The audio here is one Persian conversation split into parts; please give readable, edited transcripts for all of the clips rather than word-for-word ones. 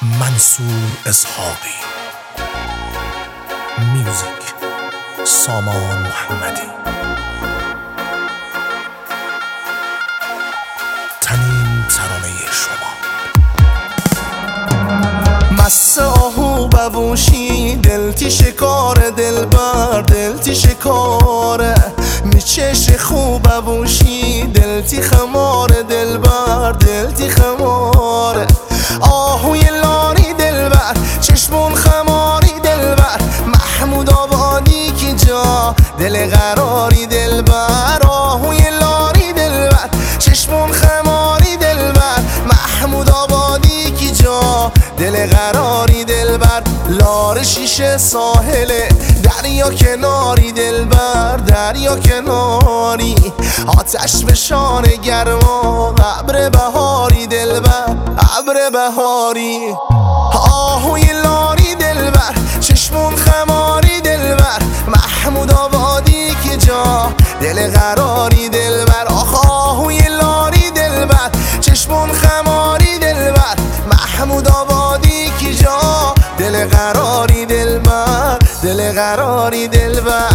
منصور اسحاقی. میوزیک سامان محمدی. تنین ترانه شما. مست آهو ببوشی دلتی شکار دلبر دلتی شکاره میچش خوب ببوشی دلتی خمار دلبر دلتی خماره آهوی لاری دلبر چشمون خماری دلبر محمود آبادی کی جا دل قراری دلبر آهوی لاری دلبر چشمون خماری دلبر محمود آبادی کی جا دل قراری دلبر لار شیشه ساحله دریا کناری دلبر دریا کناری آتش به شان گرما ابر بهاری دلبر ابر بهاری آهوی لاری دلبر چشمون خماری دلبر محمود آبادی که جا دل قراری دلبر آهوی لاری دلبر چشمون خماری دلبر محمود آبادی که جا دل قراری دلبر دل قراری دلبر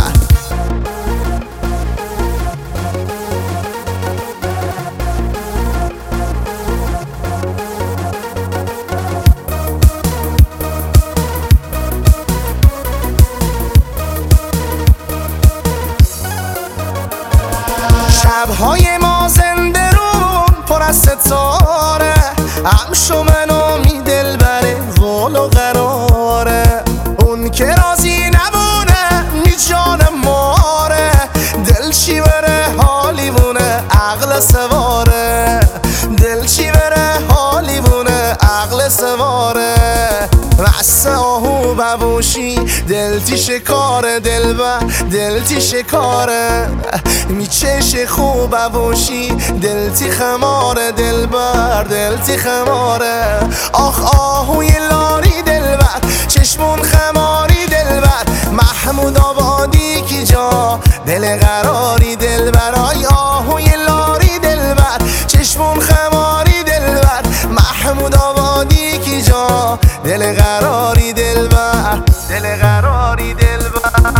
شبهای ما زنده رون پر از ستاره همشو منو می دل بره قول و قراره اون که راضی نبونه می جان ماره دل چی بره حالی بونه عقل سواره دل چی بره حالی بونه عقل سواره مست آهو ببوشی دلتی شکار دلبر دلتی شکاره میچش خوب ببوشی دلتی خماره دلبر دلتی خماره آخ آهوی لاری دلبر چشمون خماری دلبر محمود آبادی کی جا دل قراری دلبر آی آهوی لاری دلبر چشمون خماری دلبر محمود آبادی کی جا دل قراری دلبر دل قراری دلبر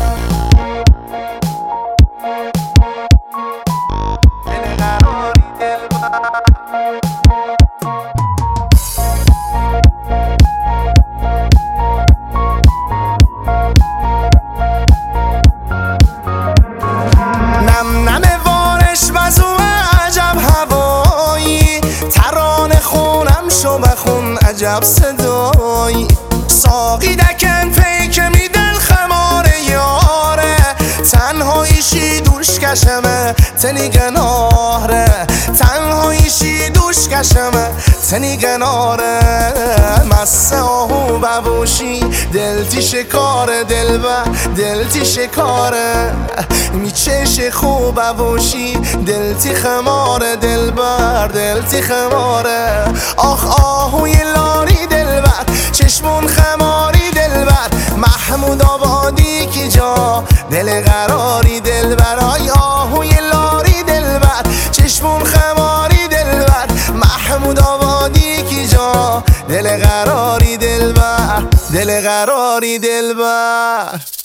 دل قراری دلبر نم نم وارش وزو عجب هوایی ترانه خونم شو بخون عجب صدایی ساقی دکن پیک می دل خماره یاره تنهاییشی دوش کشمه تنی گناره تنهاییشی دوش کشمه تنی گناره مست آهو ببوشی دلتی شکار دلبر دلتی شکاره میچش خوب ببوشی دلتی خماره دلبر دلتی خماره آخ آهوی لاری دلبر چشمون خماری دلبر محمود آبادی کی جا دل قراری دلبر آی آهوی لاری دلبر چشمون خماری دلبر محمود آبادی کی جا دل قراری دلبر دل قراری دلبر